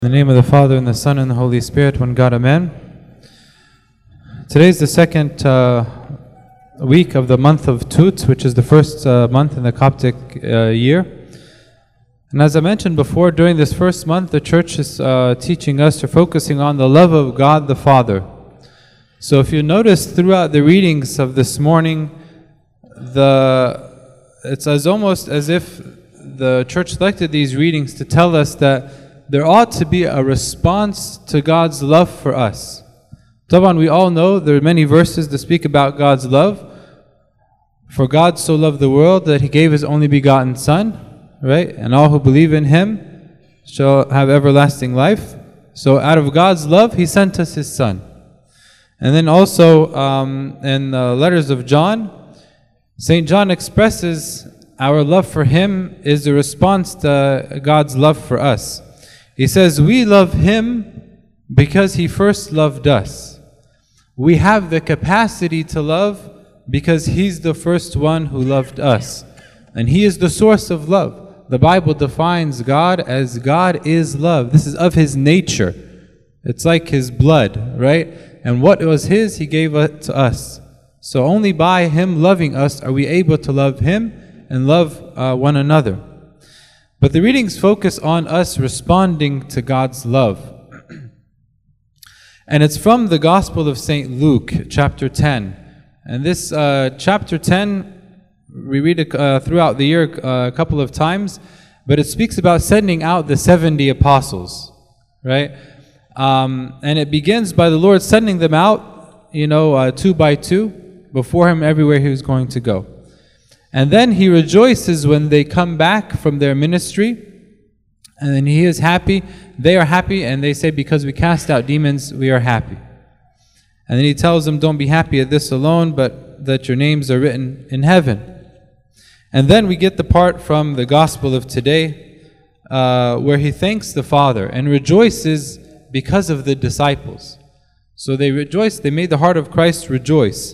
In the name of the Father, and the Son, and the Holy Spirit, one God, Amen. Today is the second week of the month of Tut, which is the first month in the Coptic year. And as I mentioned before, during this first month, the Church is teaching us, or focusing on the love of God the Father. So if you notice throughout the readings of this morning, it's almost as if the Church selected these readings to tell us that there ought to be a response to God's love for us. Taban, we all know there are many verses that speak about God's love. For God so loved the world that He gave His only begotten Son, right? And all who believe in Him shall have everlasting life. So out of God's love, He sent us His Son. And then also in the letters of John, St. John expresses our love for Him is a response to God's love for us. He says, we love Him because He first loved us. We have the capacity to love because He's the first one who loved us. And He is the source of love. The Bible defines God as God is love. This is of His nature. It's like His blood, right? And what was His, He gave it to us. So only by Him loving us are we able to love Him and love one another. But the readings focus on us responding to God's love. And it's from the Gospel of St. Luke, chapter 10. And this chapter 10, we read it throughout the year a couple of times, but it speaks about sending out the 70 apostles, right? And it begins by the Lord sending them out, two by two, before Him everywhere He was going to go. And then He rejoices when they come back from their ministry, and then He is happy, they are happy, and they say, because we cast out demons, we are happy. And then He tells them, don't be happy at this alone, but that your names are written in heaven. And then we get the part from the Gospel of today, where He thanks the Father and rejoices because of the disciples. So they rejoice, they made the heart of Christ rejoice.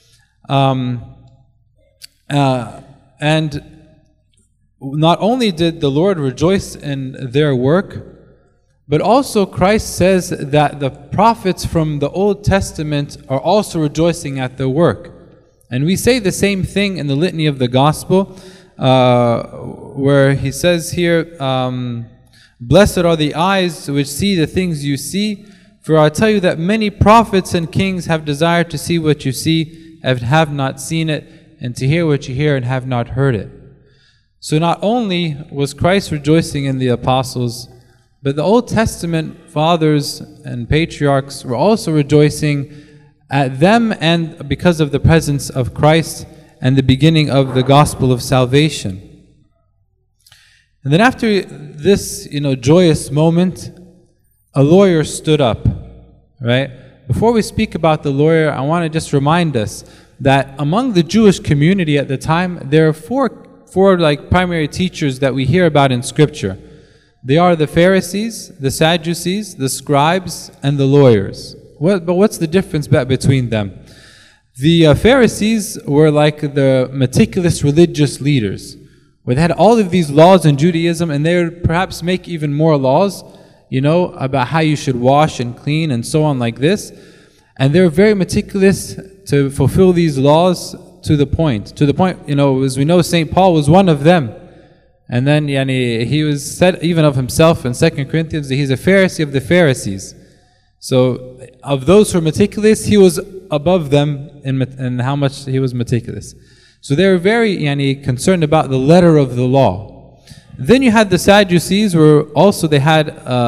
And not only did the Lord rejoice in their work, but also Christ says that the prophets from the Old Testament are also rejoicing at their work. And we say the same thing in the Litany of the Gospel, where He says here, blessed are the eyes which see the things you see, for I tell you that many prophets and kings have desired to see what you see and have not seen it, and to hear what you hear and have not heard it. So not only was Christ rejoicing in the apostles, but the Old Testament fathers and patriarchs were also rejoicing at them, and because of the presence of Christ and the beginning of the gospel of salvation. And then after this, joyous moment, a lawyer stood up, right? Before we speak about the lawyer, I want to just remind us that among the Jewish community at the time, there are four primary teachers that we hear about in Scripture. They are the Pharisees, the Sadducees, the scribes, and the lawyers. But what's the difference between them? The Pharisees were like the meticulous religious leaders, where they had all of these laws in Judaism, and they would perhaps make even more laws, about how you should wash and clean and so on like this. And they're very meticulous to fulfill these laws to the point, as we know, St. Paul was one of them. And then he was said even of himself in 2 Corinthians that he's a Pharisee of the Pharisees. So of those who are meticulous, he was above them in how much he was meticulous. So they were very concerned about the letter of the law. Then you had the Sadducees, where also they had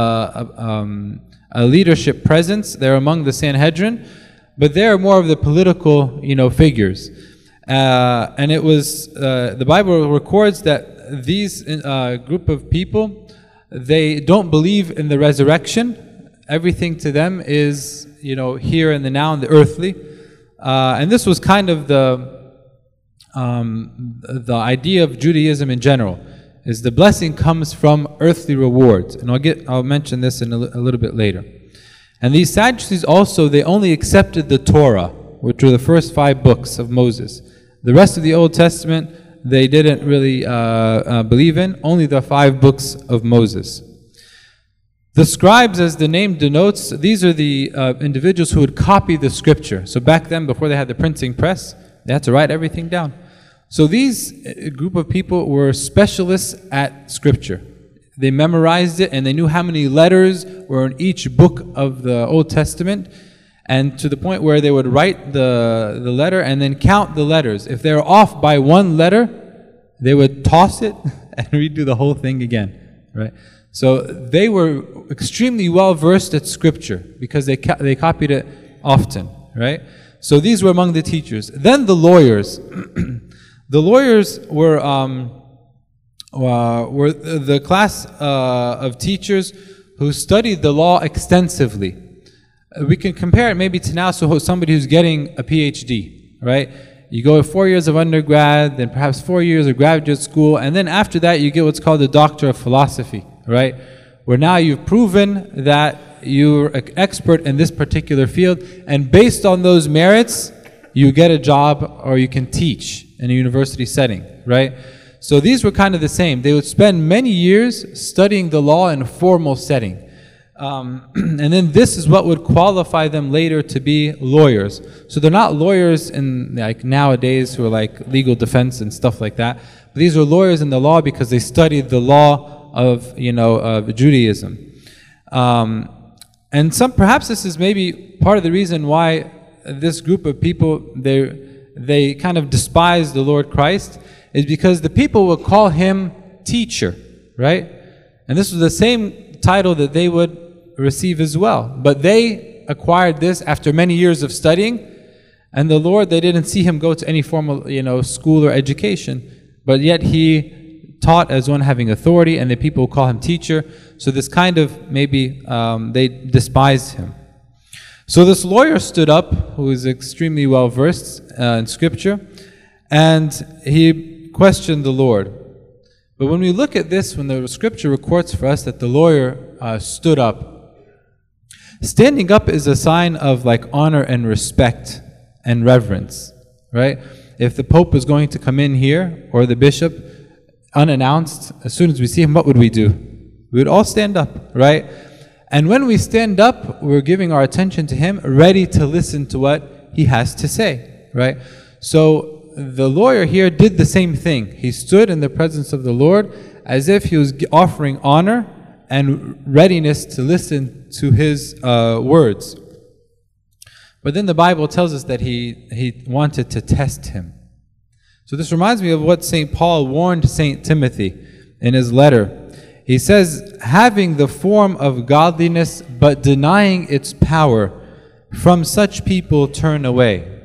a leadership presence. They're among the Sanhedrin, but they're more of the political, figures. And it was the Bible records that these group of people, they don't believe in the resurrection. Everything to them is, here and the now and the earthly. And this was kind of the idea of Judaism in general, is the blessing comes from earthly rewards. And I'll mention this in a little bit later. And these Sadducees also, they only accepted the Torah, which were the first 5 books of Moses. The rest of the Old Testament, they didn't really believe in, only the 5 books of Moses. The scribes, as the name denotes, these are the individuals who would copy the scripture. So back then, before they had the printing press, they had to write everything down. So these group of people were specialists at scripture. They memorized it, and they knew how many letters were in each book of the Old Testament, and to the point where they would write the letter and then count the letters. If they were off by one letter, they would toss it and redo the whole thing again, right? So they were extremely well versed at scripture because they copied it often, right? So these were among the teachers. Then the lawyers. The lawyers were the class of teachers who studied the law extensively. We can compare it maybe to now, so somebody who's getting a PhD, right? You go 4 years of undergrad, then perhaps 4 years of graduate school, and then after that you get what's called a Doctor of Philosophy, right? Where now you've proven that you're an expert in this particular field, and based on those merits, you get a job or you can teach in a university setting, right? So these were kind of the same. They would spend many years studying the law in a formal setting. And then this is what would qualify them later to be lawyers. So they're not lawyers in like nowadays who are like legal defense and stuff like that. But these are lawyers in the law because they studied the law of Judaism. And perhaps this is maybe part of the reason why this group of people they kind of despise the Lord Christ, is because the people would call him teacher, right? And this was the same title that they would receive as well. But they acquired this after many years of studying, and the Lord, they didn't see him go to any formal, school or education, but yet he taught as one having authority, and the people call him teacher. So this kind of maybe they despised him. So this lawyer stood up, who is extremely well versed in scripture, and he questioned the Lord. But when we look at this, when the scripture records for us that the lawyer stood up, standing up is a sign of like honor and respect and reverence, right? If the Pope was going to come in here, or the bishop, unannounced, as soon as we see him, what would we do? We would all stand up, right? And when we stand up, we're giving our attention to him, ready to listen to what he has to say, right? So the lawyer here did the same thing. He stood in the presence of the Lord as if he was offering honor and readiness to listen to his words. But then the Bible tells us that he wanted to test him. So this reminds me of what St. Paul warned St. Timothy in his letter. He says, having the form of godliness but denying its power, from such people turn away.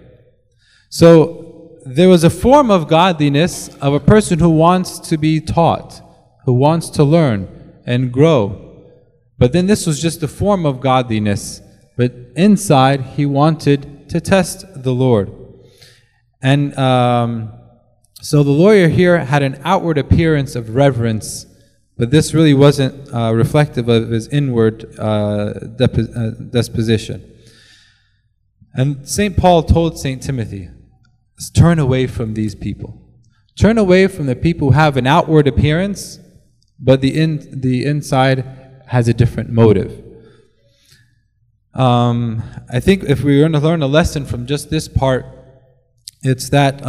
So there was a form of godliness of a person who wants to be taught, who wants to learn and grow. But then this was just a form of godliness. But inside, he wanted to test the Lord. And so the lawyer here had an outward appearance of reverence, but this really wasn't reflective of his inward disposition. And St. Paul told St. Timothy, turn away from these people. Turn away from the people who have an outward appearance, but the inside has a different motive. I think if we're going to learn a lesson from just this part, it's that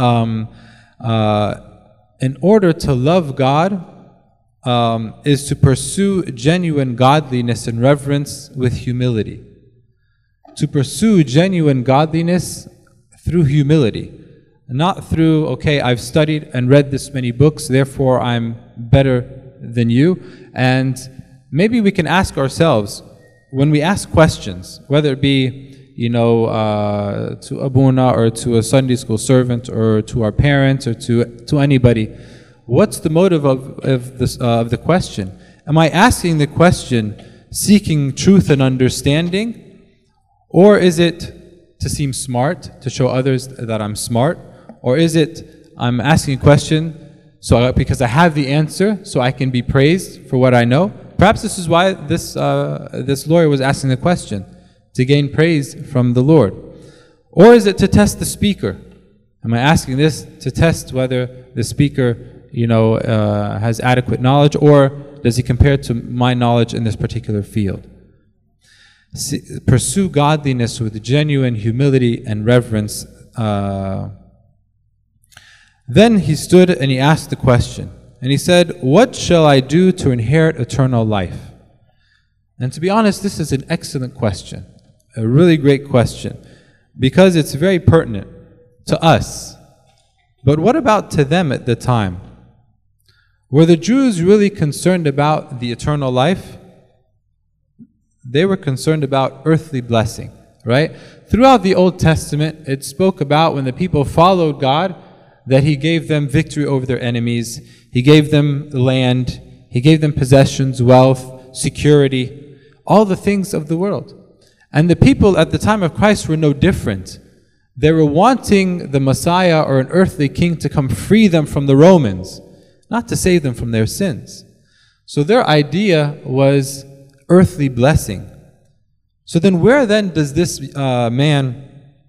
in order to love God, is to pursue genuine godliness and reverence with humility. To pursue genuine godliness through humility. Not through, okay, I've studied and read this many books, therefore I'm better than you. And maybe we can ask ourselves, when we ask questions, whether it be, to Abuna or to a Sunday school servant or to our parents or to anybody, what's the motive of the question? Am I asking the question seeking truth and understanding? Or is it to seem smart, to show others that I'm smart? Or is it I'm asking a question because I have the answer, so I can be praised for what I know? Perhaps this is why this lawyer was asking the question, to gain praise from the Lord. Or is it to test the speaker? Am I asking this to test whether the speaker has adequate knowledge, or does he compare to my knowledge in this particular field? Pursue godliness with genuine humility and reverence. Then he stood and he asked the question. And he said, what shall I do to inherit eternal life? And to be honest, this is an excellent question. A really great question. Because it's very pertinent to us. But what about to them at the time? Were the Jews really concerned about the eternal life? They were concerned about earthly blessing, right? Throughout the Old Testament, it spoke about when the people followed God, that He gave them victory over their enemies. He gave them land. He gave them possessions, wealth, security, all the things of the world. And the people at the time of Christ were no different. They were wanting the Messiah or an earthly king to come free them from the Romans, not to save them from their sins. So their idea was earthly blessing. So then where then does this man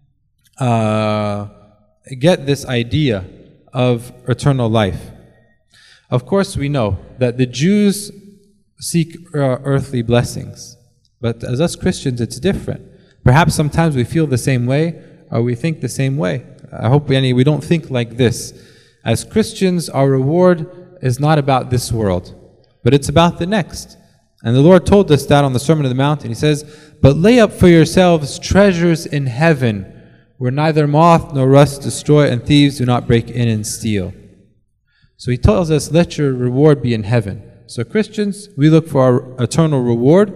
get this idea of eternal life? Of course we know that the Jews seek earthly blessings. But as us Christians, it's different. Perhaps sometimes we feel the same way, or we think the same way. I hope we don't think like this. As Christians, our reward is not about this world, but it's about the next. And the Lord told us that on the Sermon on the Mount. He says, but lay up for yourselves treasures in heaven, where neither moth nor rust destroy and thieves do not break in and steal. So He tells us, let your reward be in heaven. So Christians, we look for our eternal reward,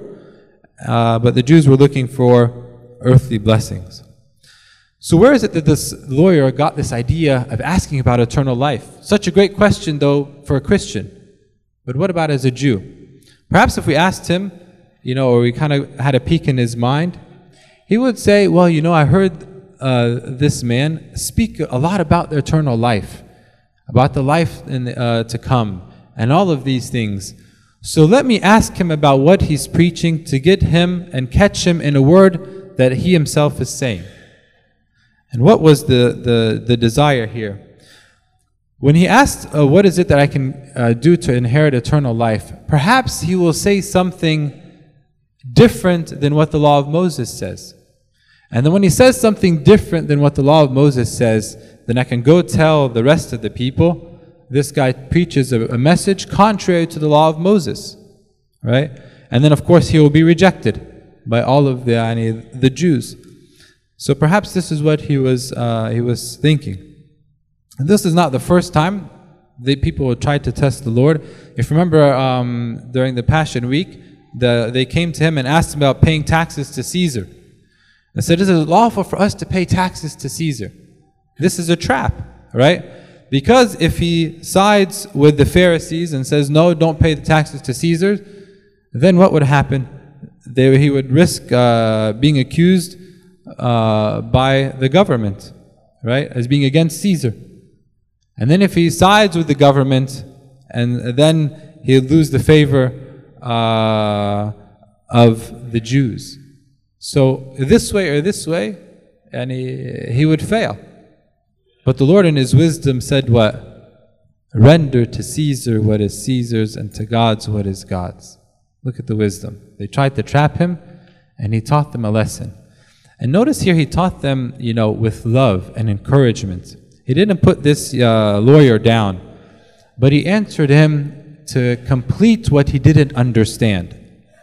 but the Jews were looking for earthly blessings. So where is it that this lawyer got this idea of asking about eternal life? Such a great question, though, for a Christian. But what about as a Jew? Perhaps if we asked him, or we kind of had a peek in his mind, he would say, well, I heard this man speak a lot about the eternal life, about the life to come, and all of these things. So let me ask him about what he's preaching to get him and catch him in a word that he himself is saying. And what was the desire here? When he asked, what is it that I can do to inherit eternal life? Perhaps he will say something different than what the law of Moses says. And then when he says something different than what the law of Moses says, then I can go tell the rest of the people, this guy preaches a message contrary to the law of Moses, right? And then of course he will be rejected by all of the Jews. So perhaps this is what he was thinking. And this is not the first time the people would try to test the Lord. If you remember during the Passion Week, they came to him and asked him about paying taxes to Caesar. They said, is it lawful for us to pay taxes to Caesar? This is a trap, right? Because if he sides with the Pharisees and says, no, don't pay the taxes to Caesar, then what would happen? He would risk being accused by the government, right, as being against Caesar. And then if he sides with the government, and then he'll lose the favor of the Jews. So this way or this way, and he would fail. But the Lord in His wisdom said what? Render to Caesar what is Caesar's, and to God's what is God's. Look at the wisdom. They tried to trap him, and He taught them a lesson. And notice here He taught them, with love and encouragement. He didn't put this lawyer down, but He answered him to complete what he didn't understand.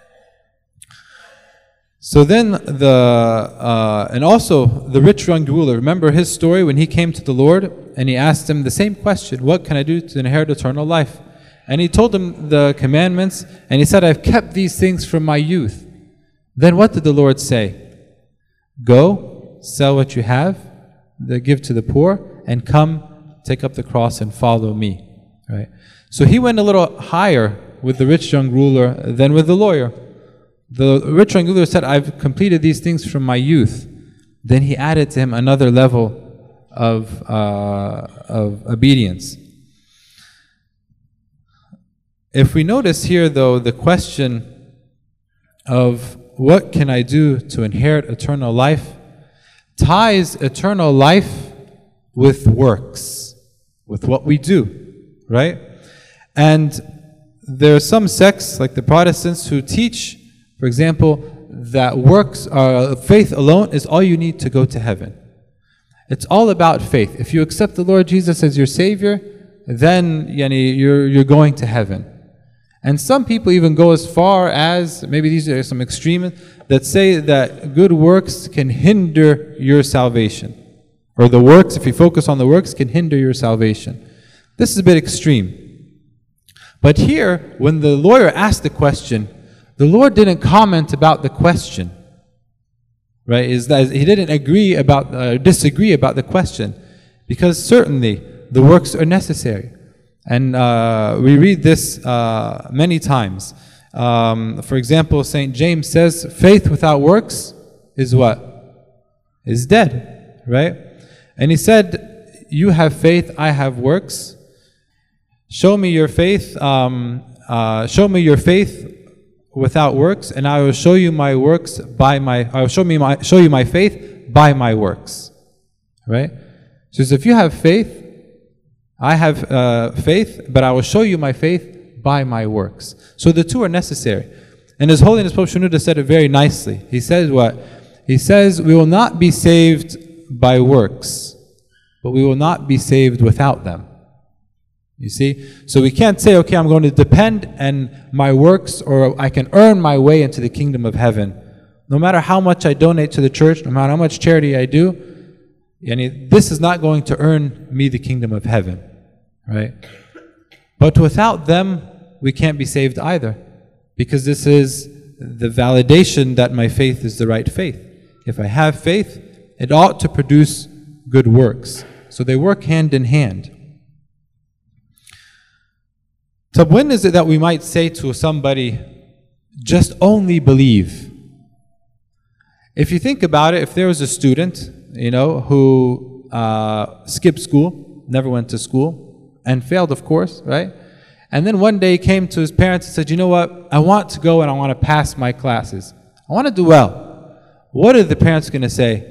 So then and also the rich young ruler, remember his story when he came to the Lord and he asked Him the same question, what can I do to inherit eternal life? And he told him the commandments, and he said, I've kept these things from my youth. Then what did the Lord say? Go, sell what you have, give to the poor, and come, take up the cross and follow me. Right? So he went a little higher with the rich young ruler than with the lawyer. The rich young ruler said, I've completed these things from my youth. Then he added to him another level of obedience. If we notice here, though, the question of what can I do to inherit eternal life ties eternal life with works, with what we do, right? And there are some sects, like the Protestants, who teach, for example, that faith alone is all you need to go to heaven. It's all about faith. If you accept the Lord Jesus as your Savior, then you're going to heaven. And some people even go as far as, maybe these are some extremists, that say that good works can hinder your salvation. Or the works, if you focus on the works, can hinder your salvation. This is a bit extreme. But here, when the lawyer asked the question, the Lord didn't comment about the question. Right? He didn't disagree about the question. Because certainly, the works are necessary. And we read this many times. For example, St. James says, faith without works is what? Is dead. Right? And he said, you have faith, I have works. Show me your faith. Show me your faith without works, and I will show you my works by my. I will show you my faith by my works. Right? So if you have faith, I have faith, but I will show you my faith by my works. So the two are necessary. And His Holiness Pope Shenouda said it very nicely. He says what? He says, we will not be saved by works, but we will not be saved without them. You see? So we can't say, okay, I'm going to depend on my works, or I can earn my way into the kingdom of heaven. No matter how much I donate to the church, no matter how much charity I do, this is not going to earn me the kingdom of heaven. Right? But without them, we can't be saved either. Because this is the validation that my faith is the right faith. If I have faith, it ought to produce good works. So they work hand in hand. So when is it that we might say to somebody, just only believe? If you think about it, if there was a student, who skipped school, never went to school, and failed, of course, right? And then one day he came to his parents and said, you know what, I want to go and I want to pass my classes. I want to do well. What are the parents going to say?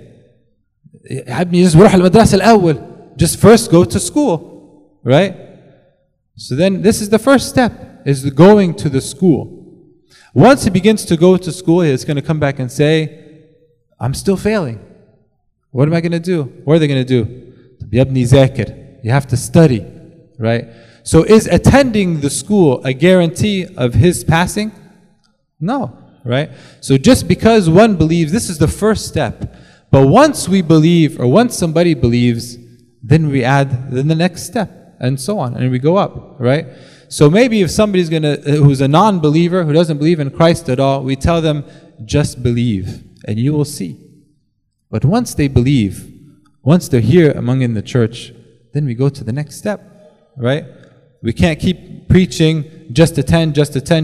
Just first go to school, right? So then this is the first step, is going to the school. Once he begins to go to school, he's going to come back and say, I'm still failing. What am I going to do? What are they going to do? You have to study, right? So is attending the school a guarantee of his passing? No, right? So just because one believes, this is the first step. But once we believe, or once somebody believes, then we add the next step. And so on, and we go up, right? So maybe if somebody's who's a non-believer, who doesn't believe in Christ at all, we tell them, just believe, and you will see. But once they believe, once they're here in the church, then we go to the next step, right? We can't keep preaching, just attend,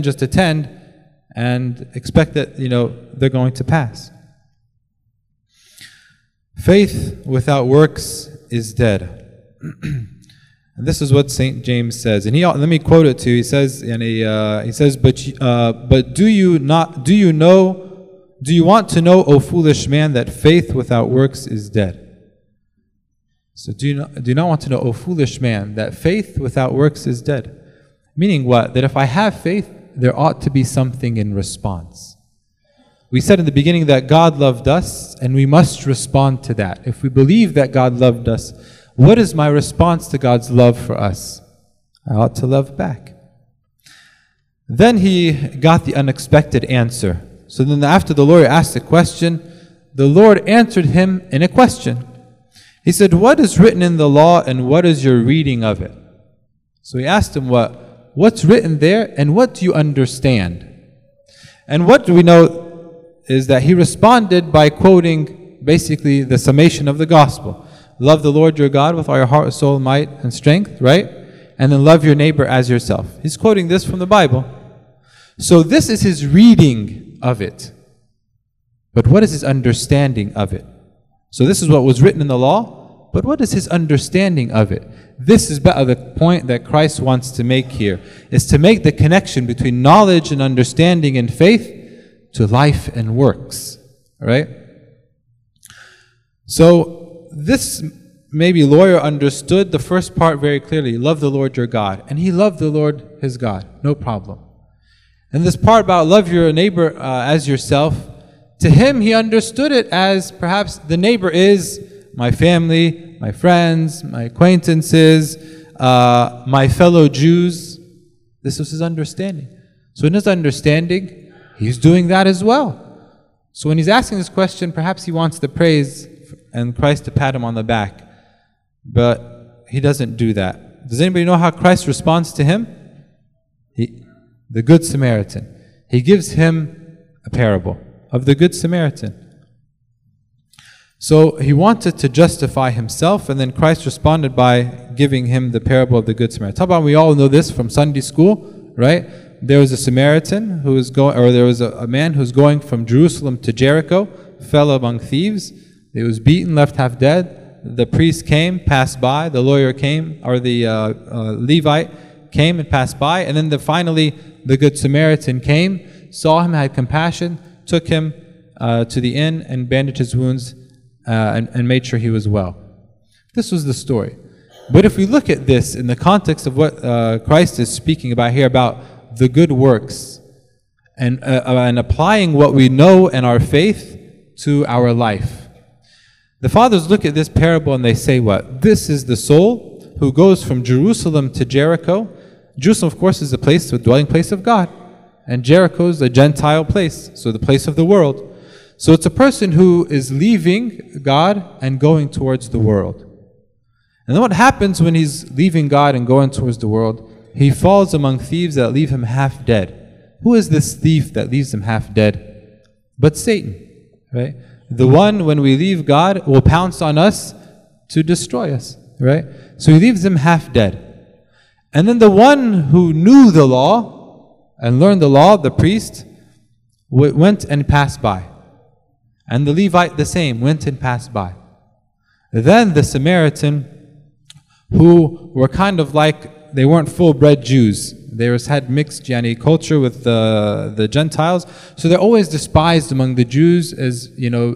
and expect that, they're going to pass. Faith without works is dead. And this is what St. James says, and let me quote it to you. He says, but do you want to know, O foolish man, that faith without works is dead? So do you not want to know, O foolish man, that faith without works is dead? Meaning what? That if I have faith, there ought to be something in response. We said in the beginning that God loved us, and we must respond to that. If we believe that God loved us, what is my response to God's love for us? I ought to love back. Then he got the unexpected answer. So then after the lawyer asked a question, the Lord answered him in a question. He said, what is written in the law, and what is your reading of it? So he asked him, what's written there, and what do you understand? And what do we know is that he responded by quoting basically the summation of the gospel. Love the Lord your God with all your heart, soul, might, and strength, right? And then love your neighbor as yourself. He's quoting this from the Bible. So this is his reading of it. But what is his understanding of it? So this is what was written in the law, but what is his understanding of it? This is the point that Christ wants to make here, is to make the connection between knowledge and understanding and faith to life and works, right? So this maybe lawyer understood the first part very clearly. Love the Lord your God. And he loved the Lord his God. No problem. And this part about love your neighbor as yourself, to him he understood it as perhaps the neighbor is my family, my friends, my acquaintances, my fellow Jews. This was his understanding. So in his understanding, he's doing that as well. So when he's asking this question, perhaps he wants the praise and Christ to pat him on the back. But he doesn't do that. Does anybody know how Christ responds to him? The Good Samaritan. He gives him a parable of the Good Samaritan. So he wanted to justify himself, and then Christ responded by giving him the parable of the Good Samaritan. How about, we all know this from Sunday school, right? There was a Samaritan who was going, or there was a man who was going from Jerusalem to Jericho, fell among thieves. He was beaten, left half dead. The priest came, passed by. The lawyer came, or the Levite came and passed by. And then finally, the Good Samaritan came, saw him, had compassion, took him to the inn and bandaged his wounds and made sure he was well. This was the story. But if we look at this in the context of what Christ is speaking about here, about the good works and applying what we know and our faith to our life. The fathers look at this parable and they say what? This is the soul who goes from Jerusalem to Jericho. Jerusalem, of course, is the place, the dwelling place of God. And Jericho is a Gentile place, so the place of the world. So it's a person who is leaving God and going towards the world. And then what happens when he's leaving God and going towards the world? He falls among thieves that leave him half dead. Who is this thief that leaves him half dead? But Satan, right? The one, when we leave God, will pounce on us to destroy us, right? So he leaves him half dead. And then the one who knew the law and learned the law, the priest, went and passed by. And the Levite the same, went and passed by. Then the Samaritan, who were kind of like, they weren't full-bred Jews. They had mixed culture with the Gentiles, so they're always despised among the Jews as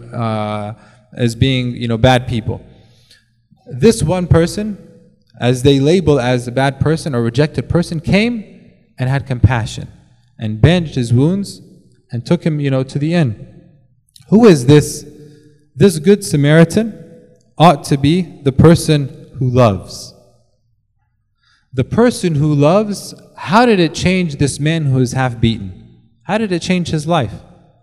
as being bad people. This one person, as they label as a bad person or rejected person, came and had compassion and bandaged his wounds and took him to the inn. Who is this? This Good Samaritan ought to be the person who loves. The person who loves. How did it change this man who is half beaten? How did it change his life?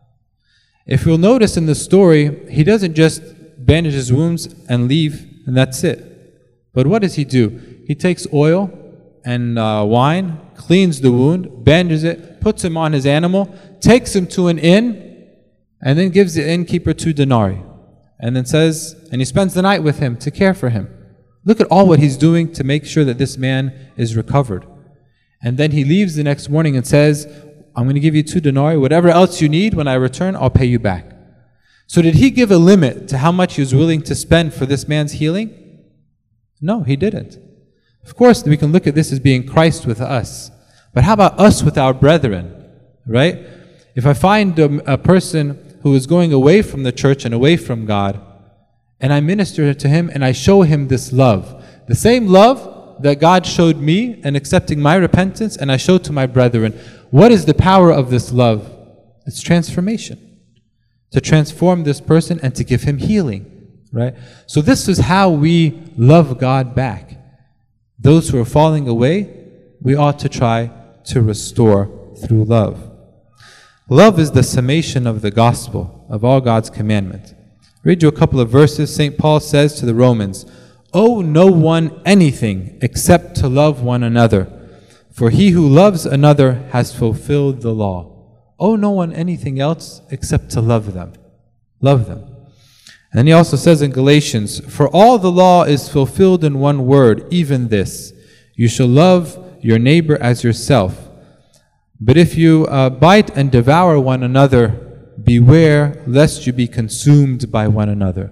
If you'll notice in the story, he doesn't just bandage his wounds and leave, and that's it. But what does he do? He takes oil and wine, cleans the wound, bandages it, puts him on his animal, takes him to an inn, and then gives the innkeeper 2 denarii. And then and he spends the night with him to care for him. Look at all what he's doing to make sure that this man is recovered. And then he leaves the next morning and says, I'm going to give you 2 denarii. Whatever else you need, when I return, I'll pay you back. So did he give a limit to how much he was willing to spend for this man's healing? No, he didn't. Of course, we can look at this as being Christ with us. But how about us with our brethren? Right? If I find a person who is going away from the church and away from God, and I minister to him and I show him this love, the same love that God showed me in accepting my repentance and I showed to my brethren. What is the power of this love? It's transformation. To transform this person and to give him healing, right? So this is how we love God back. Those who are falling away, we ought to try to restore through love. Love is the summation of the gospel, of all God's commandments. Read you a couple of verses. St. Paul says to the Romans, owe no one anything except to love one another. For he who loves another has fulfilled the law. Owe no one anything else except to love them. Love them. And then he also says in Galatians, for all the law is fulfilled in one word, even this, you shall love your neighbor as yourself. But if you bite and devour one another, beware lest you be consumed by one another.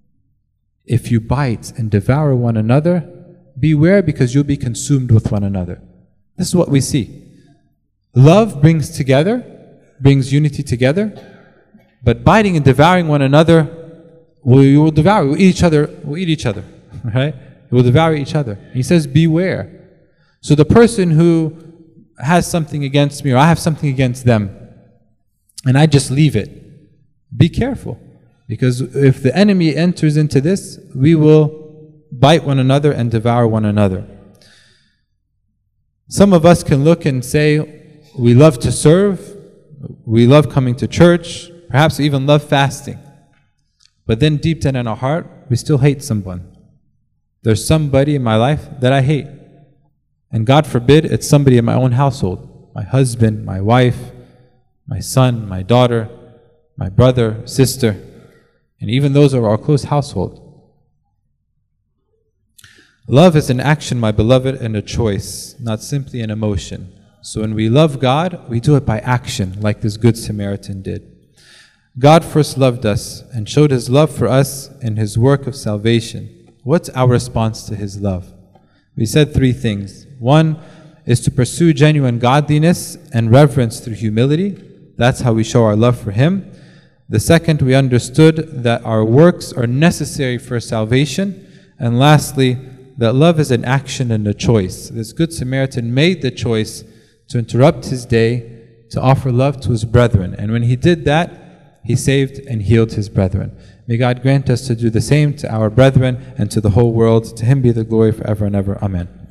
If you bite and devour one another, beware because you'll be consumed with one another. This is what we see. Love brings together, brings unity together, but biting and devouring one another, we will devour, we'll eat each other, right? It will devour each other. He says, beware. So the person who has something against me, or I have something against them, and I just leave it, be careful. Because if the enemy enters into this, we will bite one another and devour one another. Some of us can look and say, we love to serve, we love coming to church, perhaps we even love fasting. But then deep down in our heart, we still hate someone. There's somebody in my life that I hate. And God forbid, it's somebody in my own household. My husband, my wife, my son, my daughter, my brother, sister. And even those are our close household. Love is an action, my beloved, and a choice, not simply an emotion. So when we love God, we do it by action, like this Good Samaritan did. God first loved us and showed His love for us in His work of salvation. What's our response to His love? We said three things. One is to pursue genuine godliness and reverence through humility. That's how we show our love for Him. The second, we understood that our works are necessary for salvation. And lastly, that love is an action and a choice. This Good Samaritan made the choice to interrupt his day, to offer love to his brethren. And when he did that, he saved and healed his brethren. May God grant us to do the same to our brethren and to the whole world. To Him be the glory forever and ever. Amen.